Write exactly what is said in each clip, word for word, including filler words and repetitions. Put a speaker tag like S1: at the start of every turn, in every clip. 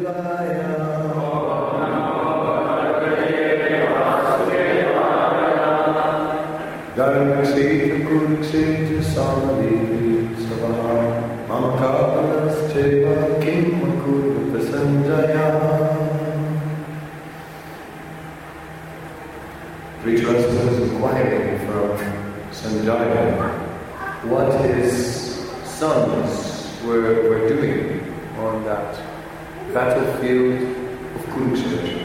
S1: Dharmakshetra Kurukshetra Samaveti Sabha Mamakapalastheva Kim Kurva Sanjaya. Dhritarashtra was inquiring from Sanjaya what his sons were, were doing on that battlefield of Kurukshetra.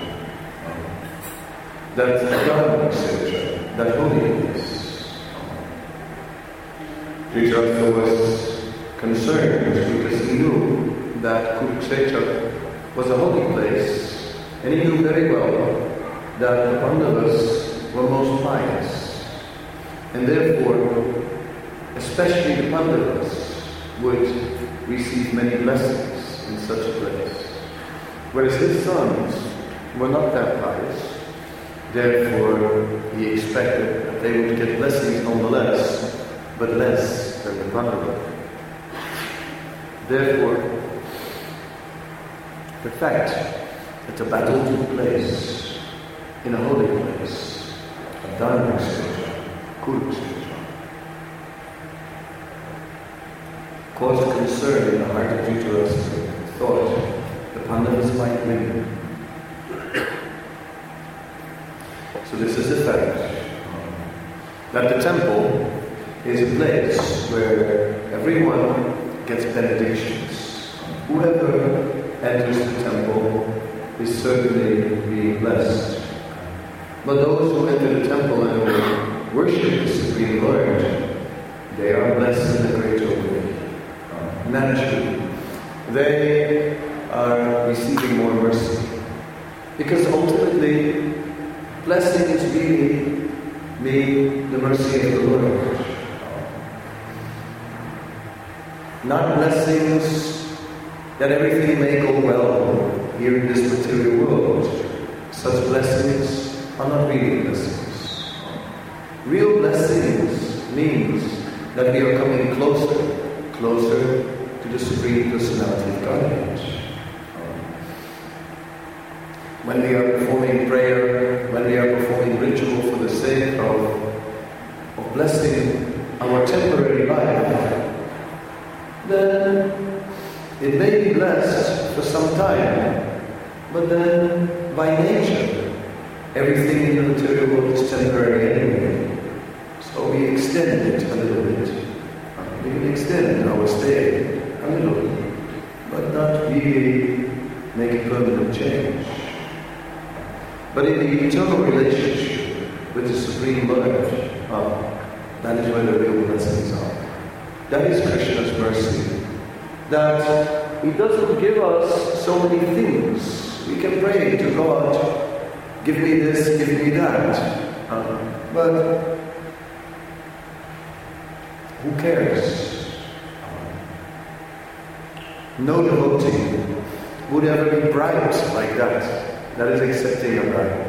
S1: That Dharmakshetra, that holy place. Dhritarashtra was concerned because he knew that Kurukshetra was a holy place, and he knew very well that the Pandavas were most pious, and therefore, especially the Pandavas would receive many blessings in such a place. Whereas his sons were not that pious, therefore he expected that they would get blessings nonetheless, but less than the Pandavas. Therefore, the fact that the battle took place in a holy place, a Dharmakshetra, Kurukshetra, caused concern in the heart of Dhritarashtra. Thought the Pandavas might win. So this is the fact that the temple is a place where everyone gets benedictions. Whoever enters the temple is certainly being blessed. But those who enter the temple and worship the Supreme Lord, they are blessed in a greater way. Naturally, they are receiving more mercy. Because ultimately, blessings really mean the mercy of the Lord. Not blessings that everything may go well here in this material world. Such blessings are not really blessings. Real blessings means that we are coming closer, closer to the Supreme Personality of Godhead. When we are performing prayer, when we are performing ritual for the sake of, of blessing our temporary life, then it may be blessed for some time, but then by nature, everything in the material world is temporary anyway. So we extend it a little bit. We can extend our stay a little bit, but not really make a permanent change. But in the eternal relationship with the Supreme Lord, oh, that is where the real blessings are. That is Krishna's mercy. That He doesn't give us so many things. We can pray to God, give me this, give me that. Uh, but who cares? No devotee would ever be bribed like that. That is accepting a bribe.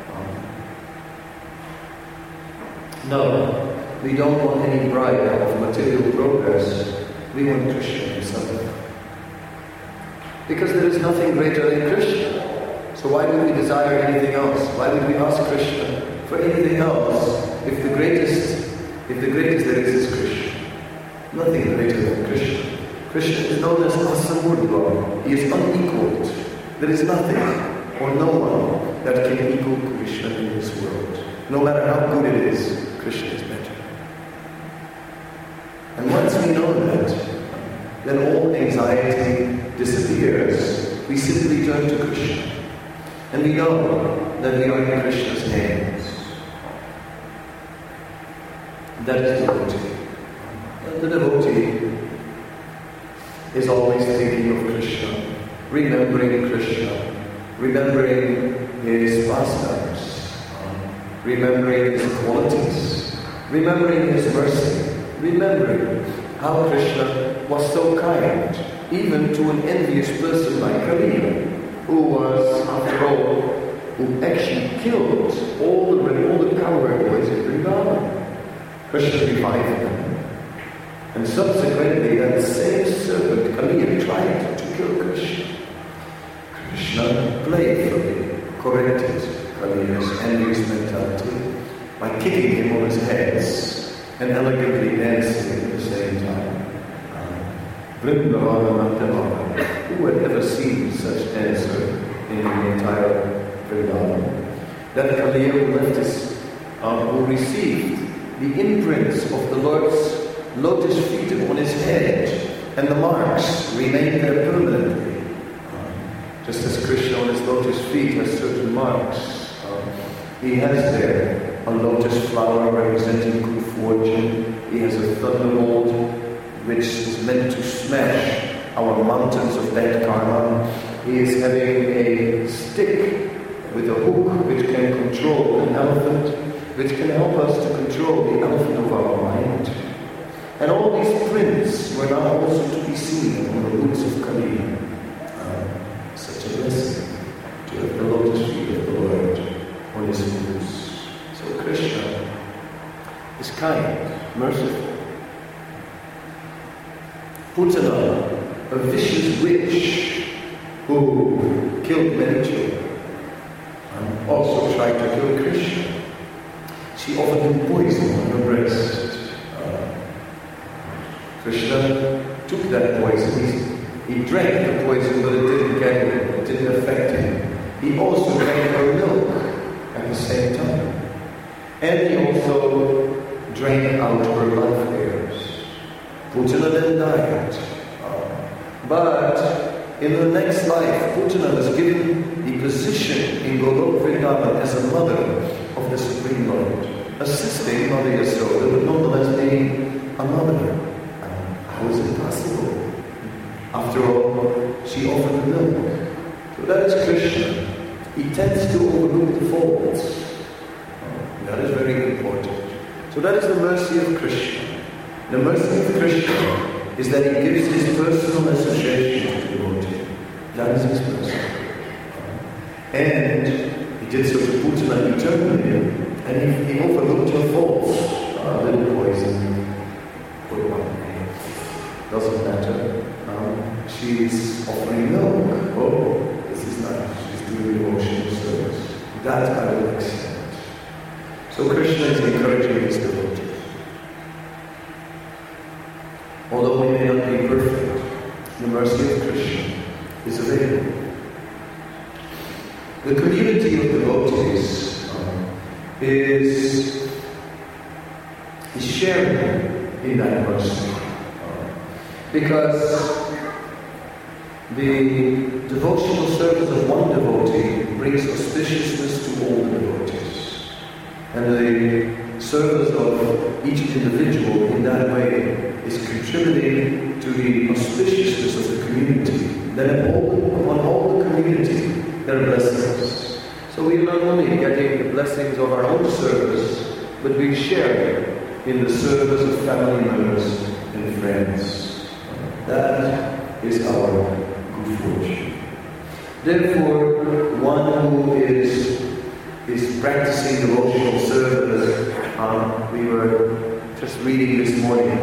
S1: No, we don't want any bribe of material progress. We want Krishna himself. Because there is nothing greater than Krishna. So why would we desire anything else? Why would we ask Krishna for anything else if the greatest, if the greatest there is is Krishna? Nothing greater than Krishna. Krishna is known as Asamurdha. He is unequaled. There is nothing or no one that can equal Krishna in this world. No matter how good it is, Krishna is better. And once we know that, then all anxiety disappears. We simply turn to Krishna. And we know that we are in Krishna's hands. That is devotee. And the devotee is always thinking of Krishna, remembering Krishna, remembering his pastimes, remembering his qualities, remembering his mercy, remembering how Krishna was so kind, even to an envious person like Kali, who was, after all, who actually killed all the all the cowherd boys in Vrindavan. Krishna revived them. And subsequently, that same serpent, Kali, tried to kill Krishna. anyone's heads and elegantly dancing at the same time. Vrindavana Madhyamaka. Who had ever seen such dancer in the entire Vrindavan? That Kaliya who left his, um, who received the imprints of the Lord's lotus feet on his head, and the marks remained there permanently. Um, just as Krishna on his lotus feet has certain marks, um, he has there a lotus flower representing good fortune. He has a thunderbolt which is meant to smash our mountains of bad karma. He is having a stick with a hook which can control an elephant, which can help us to control the elephant of our mind. And all these prints were now also to be seen on the roots of Kaliya. Uh, such a blessing to have the lotus feet of the Lord on his roots. So Krishna is kind, merciful. Putana, a vicious witch who killed many children, and also tried to kill Krishna. She offered him poison on her breast. Uh, Krishna took that poison. He, he drank the poison, but it didn't get him. It didn't affect him. He also drank her milk at the same time. And he also drank out her life airs. Putana then died. Uh, but in the next life, Putana was given the position in Golok Vrindavan as a mother of the Supreme Lord, assisting Mother Yasoda, but nonetheless being a mother. Um, how is it possible? After all, she offered the milk. So that is Krishna. He tends to overlook the faults. Uh, that is very important. So that is the mercy of Krishna. The mercy of Krishna is that he gives his personal association to the devotee. That is his mercy. And he did so to Putana eternally, and he, he overlooked her faults. A little poison, put one name. Doesn't matter. Um, she's offering milk. Oh, this is nice. She's doing devotional service. That I will accept. So Krishna is encouraging his devotees. Although we may not be perfect, the mercy of Krishna is available. The community of devotees um, is, is sharing in that mercy. Uh, because the devotional service of one devotee brings auspiciousness to all the devotees. And the service of each individual in that way is contributing to the auspiciousness of the community. Then upon all the community, there are blessings. So we are not only getting the blessings of our own service, but we share in the service of family members and friends. That is our good fortune. Therefore, one who is, is practicing devotional service, um, we were just reading this morning,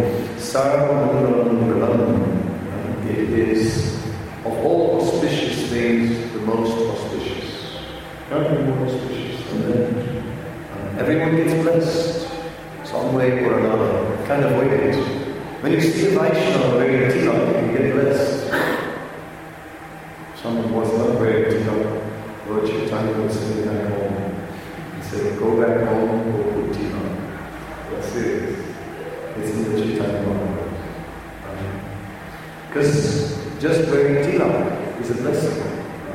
S1: Sarva it is of all auspicious things the most auspicious. Nothing more auspicious than that. Uh, everyone gets blessed, some way or another, kind of way. When you see a Vaishnava wearing a tilak, you get blessed. Someone was not wearing a tilak, Lord Chaitanya was sitting back home. He said, go back home, go put tilak. That's it. It's in the Chaitanya Mahaprabhu. Because um, just wearing tilak is a blessing.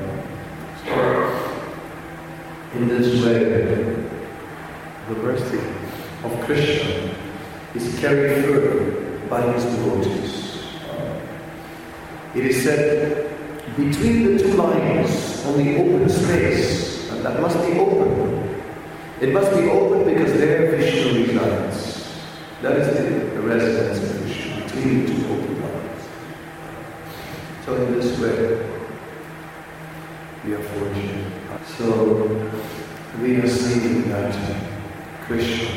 S1: So, in this way, the mercy of Krishna is carried further by his devotees. Uh, it is said, between the two lines, on the open space, and that must be open. It must be open because there Vishnu resides. That is the, the residence of Vishnu, between the two open lines. So in this way, we are fortunate. So we are seeing that Krishna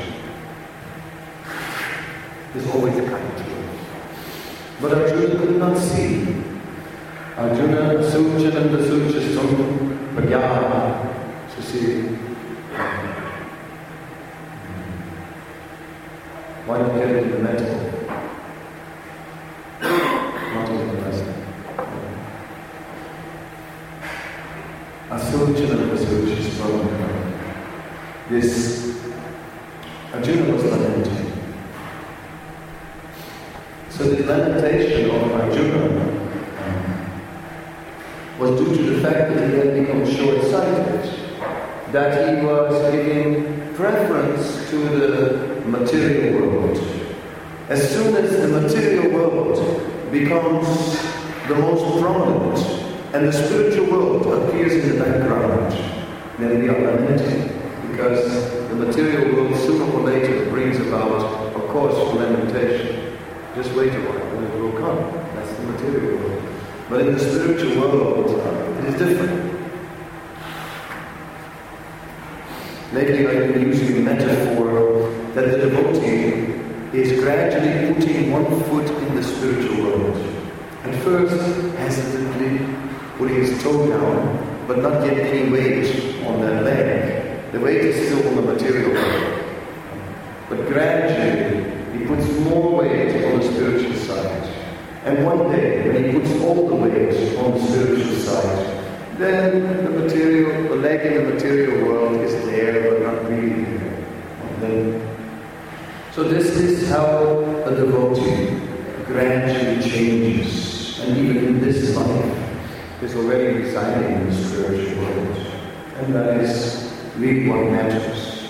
S1: is always kind to us. But Arjuna could not see. Arjuna Suchananda Suchastum Pragyana. So see, Why not get it in the mental? Not in the present. Asojana Vasojana Spavana. This Arjuna was lamenting. So the lamentation of Arjuna was due to the fact that he had become short-sighted, that he was giving preference to the material world. As soon as the material world becomes the most prominent and the spiritual world appears in the background, then we are lamenting, because the material world sooner or later brings about a cause for lamentation. Just wait a while and it will come. That's the material world. But in the spiritual world, it is different. Lately I've been using the metaphor that the devotee is gradually putting one foot in the spiritual world. At first, hesitantly putting his toe down, but not yet any weight on that leg. The weight is still on the material world. But gradually, he puts more weight on the spiritual side. And one day, when he puts all the weight on the spiritual side, then the material, the leg in the material world is there, but not really there. And then, so this is how a devotee gradually changes, and even in this life is already residing in the spiritual world. And that is really what matters.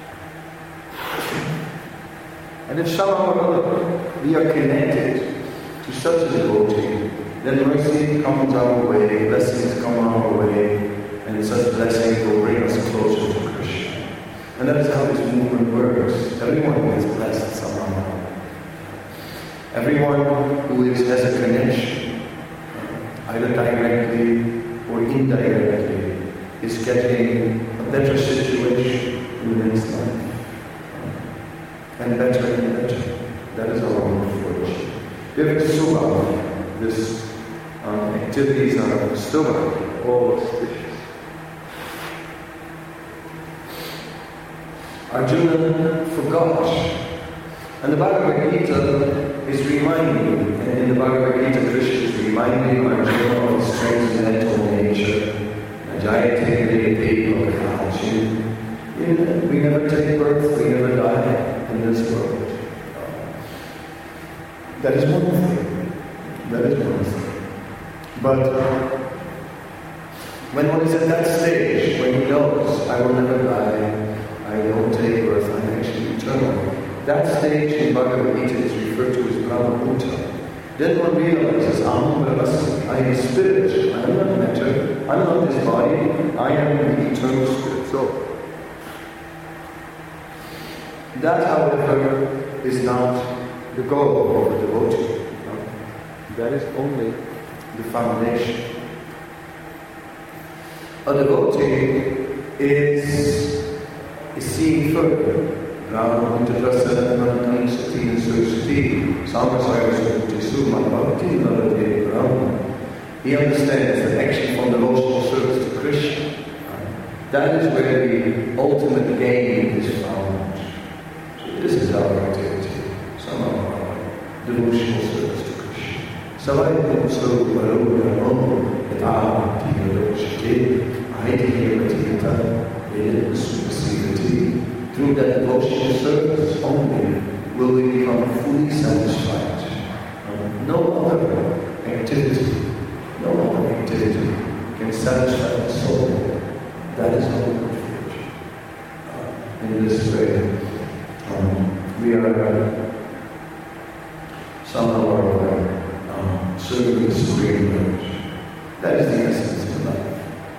S1: And if somehow or other we are connected to such a devotee, then mercy comes our way, blessings come our way, and such blessings will bring us closer to Krishna. And that is how this movement works. Everyone is blessed somehow. Everyone who is, has a connection, either directly or indirectly, is getting a better situation in the next life. And better and better. That is our own fortune. There is Subha. This um, activities are Subha, all auspicious. Arjuna forgot. And the Bhagavad Gita is reminding, and in the Bhagavad Gita, Krishna is reminding Arjuna of his transcendental nature. We never take birth, we never die in this world. That is one thing. That is one thing. But uh, when one is at that stage, when he knows, I will never die, I won't take birth, I'm actually eternal. That stage in Bhagavad Gita is referred to as Brahma Bhuta. Then one realizes, Aham Brahmasmi, I am spirit, I am not matter, I am not this body, I am the eternal spirit. So, that, however, is not the goal of the devotee. No? That is only the foundation. A devotee is, is seeing further. Brahma Prasad Manam Sati and Surasati Samasaya Suti Bhakti Nalade Brahma. He understands that action from devotional service to Krishna, that is where the ultimate gain is found. This is our activity, some of our devotional service to Krishna. Savai so Varona Yata Tiyadoshite Aitiyamatika Vedana Supasivati. Through that devotional service only will we become fully satisfied. No other activity, no other activity can satisfy the soul. That is how we fulfill. Uh, in this way, um, we are uh, somehow or other um, serving the Supreme Lord. That is the essence of life.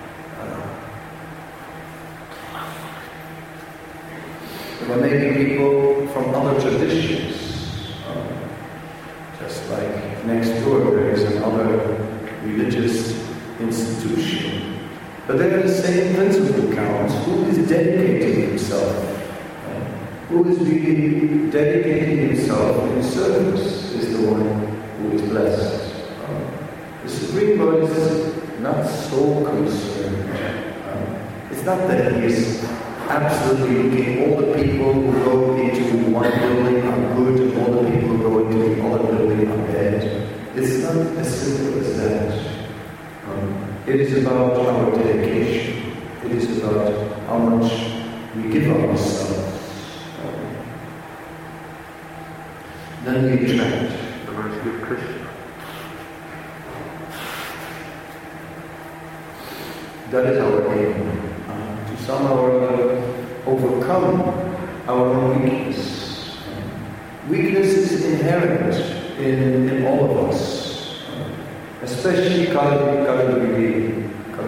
S1: There may be people from other traditions, um, just like next door there is another religious institution. But there the same principle counts. Who is dedicating himself? Uh, who is really dedicating himself in service is the one who is blessed. Uh, the Supreme Lord is not so concerned. Uh, it's not that he is absolutely looking, all the people who go into one building are good, and all the people who go into the other building are bad. It's not as simple as that. Um, it is about our dedication. It is about how much we give ourselves. Um, then we attract the mercy of Krishna. That is our aim. Uh, to somehow or other overcome our own weakness. Uh, weakness is inherent in, in all of us. Uh, especially Kali Kali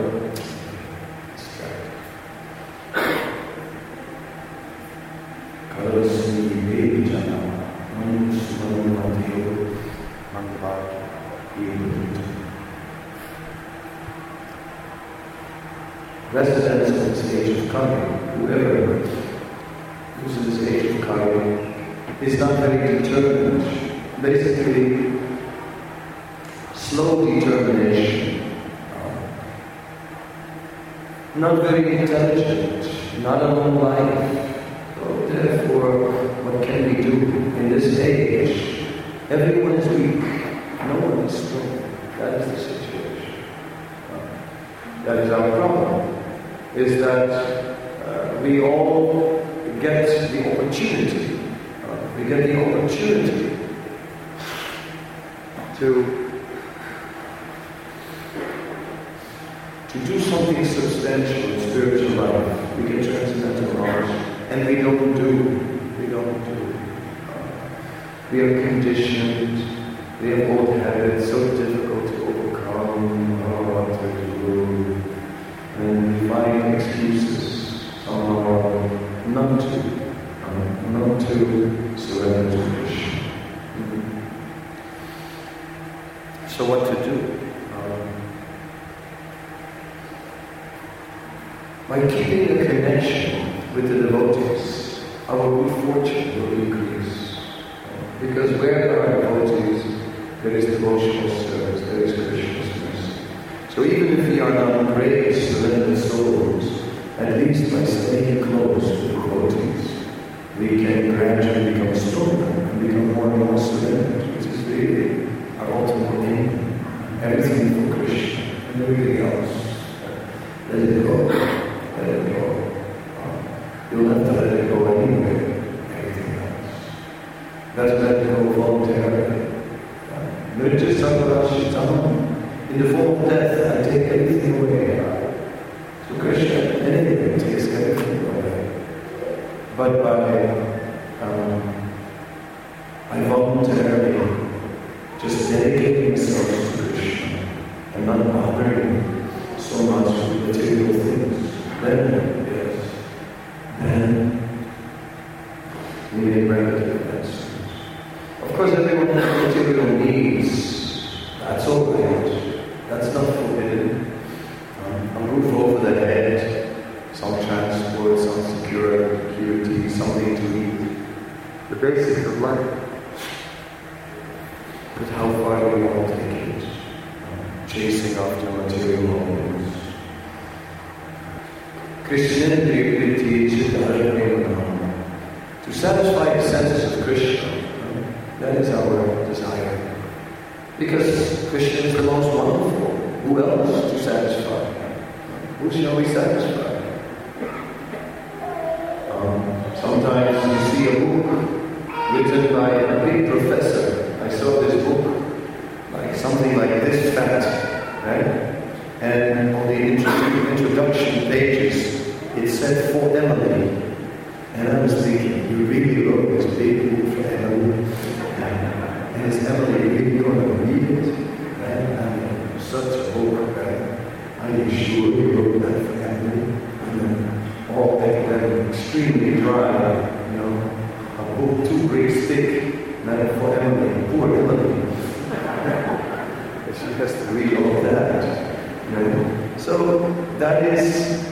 S1: residents of this age of Kali, whoever who's in this age of Kali, is not very determined. Basically, slow determination, not very intelligent, not a long life. So therefore, what can we do in this age? Everyone is weak, no one is strong. That is the situation. That is our problem. Is that uh, we all get the opportunity, uh, we get the opportunity to, to do something substantial in spiritual life. We get transcendental knowledge, and we don't do, we don't do. Uh, we are conditioned, we have old habits, so difficult to overcome, oh, what to do. And we find excuses somehow not to, um, not to surrender to Krishna. Mm-hmm. So what to do? Um, by keeping a connection with the devotees, our good fortune will increase. Uh, because where there are devotees, there is devotional service, there is Krishna's mercy. So even if we are not great surrendered souls, at least by staying close to the devotees, we can gradually become stronger and become more and more surrendered, which is really our ultimate aim. Everything for Krishna and everything else. Let it go. Let it go. Uh, you'll have to let it go anyway. Everything else. Let's let it go voluntarily. Nritya Sankara in the form of death, I take everything away. So Krishna, anything takes everything away. But by, um, by voluntarily just dedicating ourselves to Krishna and not bothering so much with material things, then, yes, then we may relative blessings. Of course, everyone has material needs. That's all right. That's not forbidden. Um, a roof over the head, some transport, some security, something to eat. The basics of life. But how far do we want to take it? Um, chasing after material homes. Christianity to satisfy the senses of Krishna, um, that is our desire. Because Krishna is the most wonderful. Who else to satisfy? Who shall we satisfy? Um, sometimes you see a book written by a big professor. I saw this book, like something like this fat, right? And on the intro- introduction pages, it said for Emily. And I was thinking, you really wrote this big book for Emily? And is Emily really going to read it? Right? I mean, such a book, right? Are you sure you wrote that for Emily? And then all academic, extremely dry, you know, a book too great thick, right, for Emily, poor Emily. She has to read all of that. You know? So that is,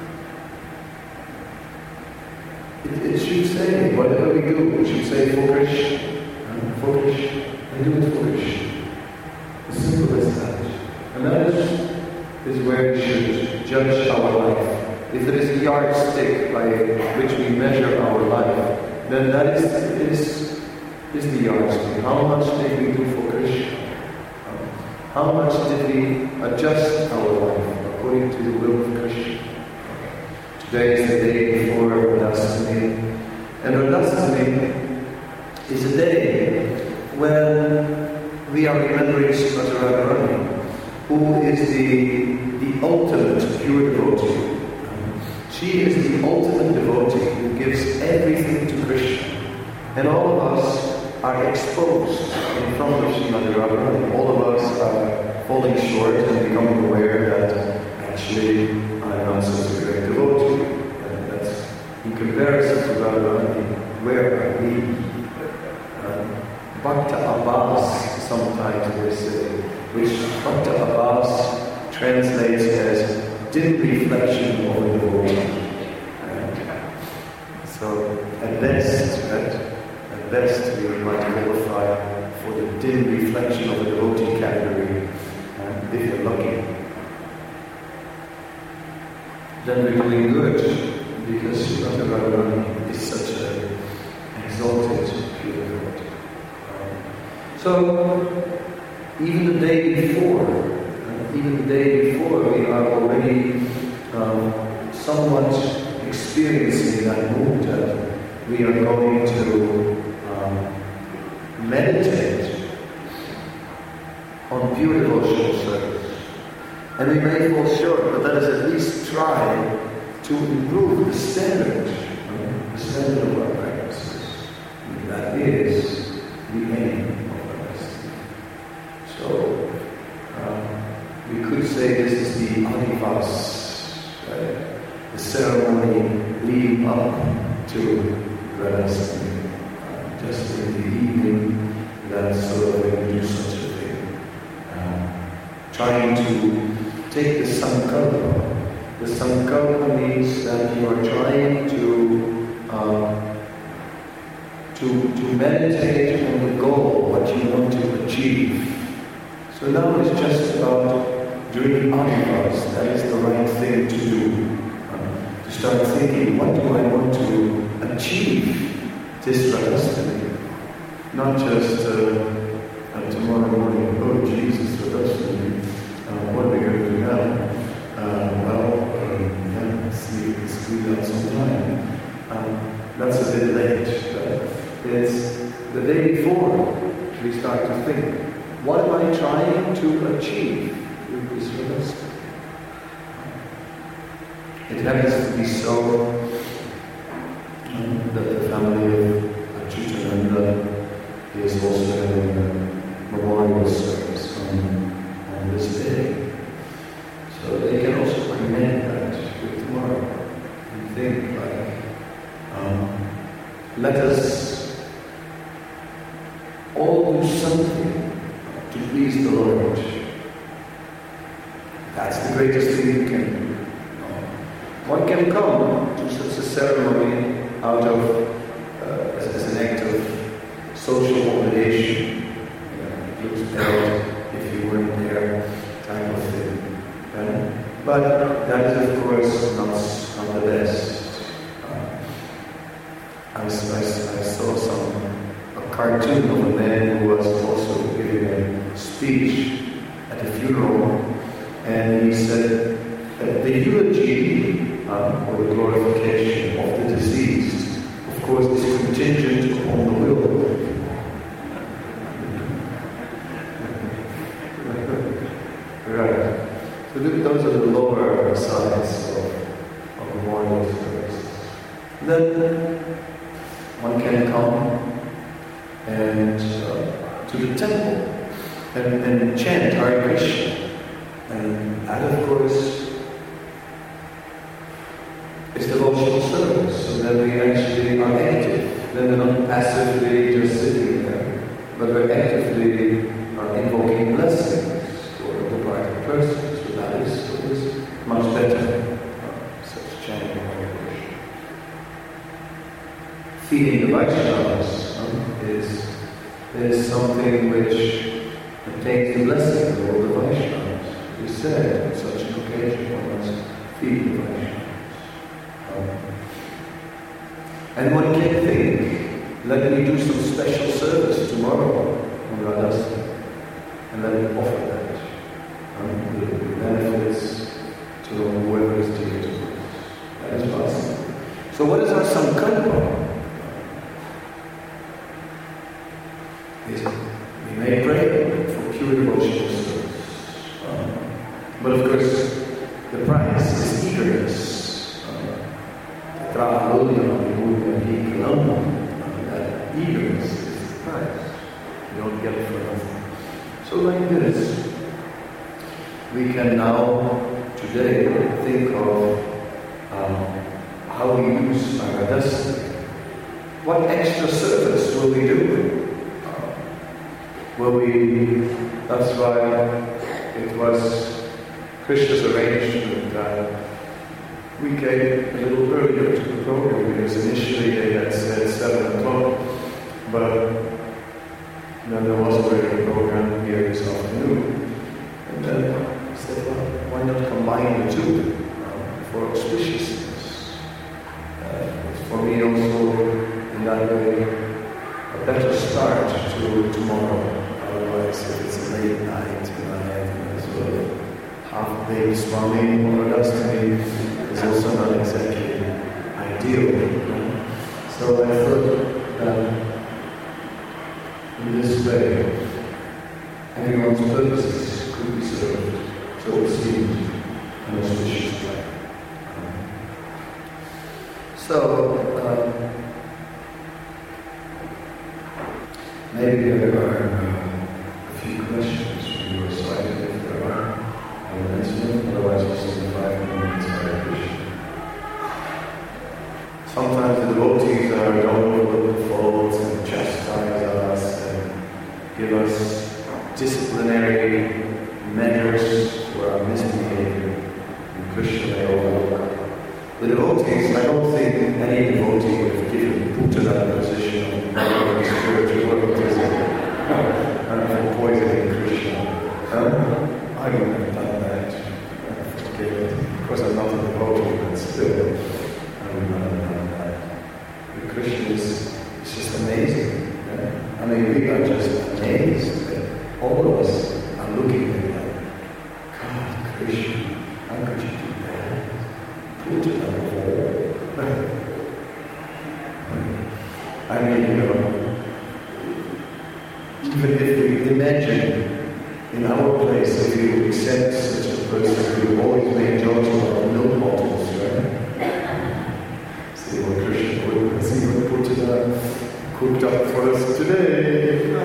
S1: it, it should say, whatever we do, it should say for Krishna. For Krishna, and do it for Krishna. As simple as that. And that is, is where we should judge our life. if there is a yardstick by which we measure our life, then that is, is, is the yardstick. How much did we do for Krishna? How much did we adjust our life according to the will of Krishna? Today is the day before Radhastami. And Radhastami is a day when we are remembering Srimati Radharani, who is the, the ultimate pure devotee. She is the ultimate devotee who gives everything to Krishna. And all of us are exposed in front of Srimati Radharani. All of us are falling short and becoming aware that actually I'm not such a great devotee. And that's in comparison to Radharani, where are we? Uh, Bhakta Abbas, sometimes they say, which Bhakta Abbas translates as dim reflection of a devotee. Right? So, at best, right? At best, we might qualify for the dim reflection of a devotee category, uh, if you're lucky. Then we're doing good, because Srimati Radharani is such an exalted pure devotee. So, even the day before, uh, even the day before, we are already um, somewhat experiencing that mood that we are going to um, meditate on pure devotional service. And we may fall short, but let us at least try to improve the standard, uh, the standard of our practices. And that is the aim. So, um, we could say this is the adivas, right? The ceremony leading up to Radhastami. Uh, just in the evening, that's sort of when we do such a thing. Um, trying to take the sankalpa. The sankalpa means that you are trying to, um, to, to meditate on the goal, what you want to achieve. So now it's just about doing adivas. That is the right thing to do. Uh, to start thinking, what do I want to achieve this Radhastami? Not just uh, uh, tomorrow morning, oh Jesus, Radhastami, uh, what are we going to do now? Uh, well, um, yeah, sleep, sleep out some time. Um, that's a bit late. But it's the day before we start to think. What am I trying to achieve with this Radhastami? It happens to be so um, that the family of Achyutananda is also having a memorial service on, on this day. So they can also connect that with tomorrow and think like, um, let us all do something to please the Lord. That's the greatest thing you can do. One can come to such a ceremony out of, uh, as, as an act of social obligation. You know, it looks bad if you weren't there, type of thing. Right? But that is, of course, not, not the best. Uh, I, I, I saw some a cartoon of a man who was also giving a speech at a funeral, and he said that the eulogy uh, or the glorification of the deceased, of course, is contingent upon the will. Right. So those are the lower sides of, of memorial service. Then one can come and uh, to the temple and, and chant Hare Krishna. And that, of course, is devotional service. So then we actually are active. Then we're not passively just sitting there, but we're actively are invoking blessings for the departed person. So that is, so is much better. Uh, such chanting Hare Krishna. Feeding the Vaishnavas uh, is, is something which obtains the blessing of all the Vaishnavas. It is said on such an occasion one must feed the Vaishnavas. we can think, let me do some special service tomorrow on Radhastami, and let me offer that. And the benefits to whoever is dear to us. That is possible. So what is our sankalpa? Is we may pray for pure devotional service. Um, but of course, the price is eagerness. That eagerness is the price. You don't get it for nothing. So like this, we can now, today, think of um, how we use our Radhastami. What extra service will we do? Will we, that's why it was Krishna's arrangement that we came a little earlier to the program, because initially they had said seven o'clock, but then there was already a program here this afternoon. And then I said, well, why not combine the two uh, for auspiciousness? Uh, it's for me also, in that way, a better start to tomorrow. Otherwise, if it's a late night and I have as well half-baked Swami or Radhastami, is also not exactly ideal. So I thought that in this way, everyone's purposes could be served. So it seemed an auspicious way. So, um, maybe there are uh, a few questions from your side, if there are. I will answer them, otherwise we'll see in five minutes Hare Krishna. Sometimes the devotees are don't overlook faults and chastise us and give us disciplinary measures for our misbehavior. And Krishna may overlook. The devotees, I don't think any devotee would have given put to that position of spiritual work and poisoning Krishna. Um, I wouldn't have done that. Forgive it. Of course, I'm not a devotee, but still, I would not have done that. The Krishna is, is just amazing. Yeah? I mean, we are just amazed that all of us are looking at that. God, Krishna, how could you do that? Put it on the wall. I mean, you know, even if we imagine in our place, if we accept such a person, we would always make jokes about milk bottles, right? See what Krishna would, see what Putana cooked up for us today.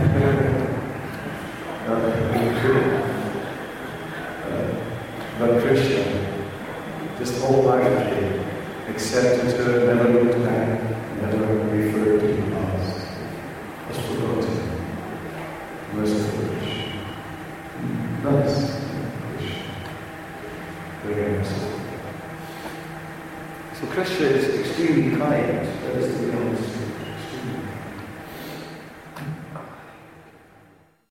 S1: uh, but Krishna, just wholeheartedly accepted her, never looked back, never referred to the past. Was forgotten. Merciful Krishna. Nice. Krishna. Very merciful. So Krishna is extremely kind. That is to be honest.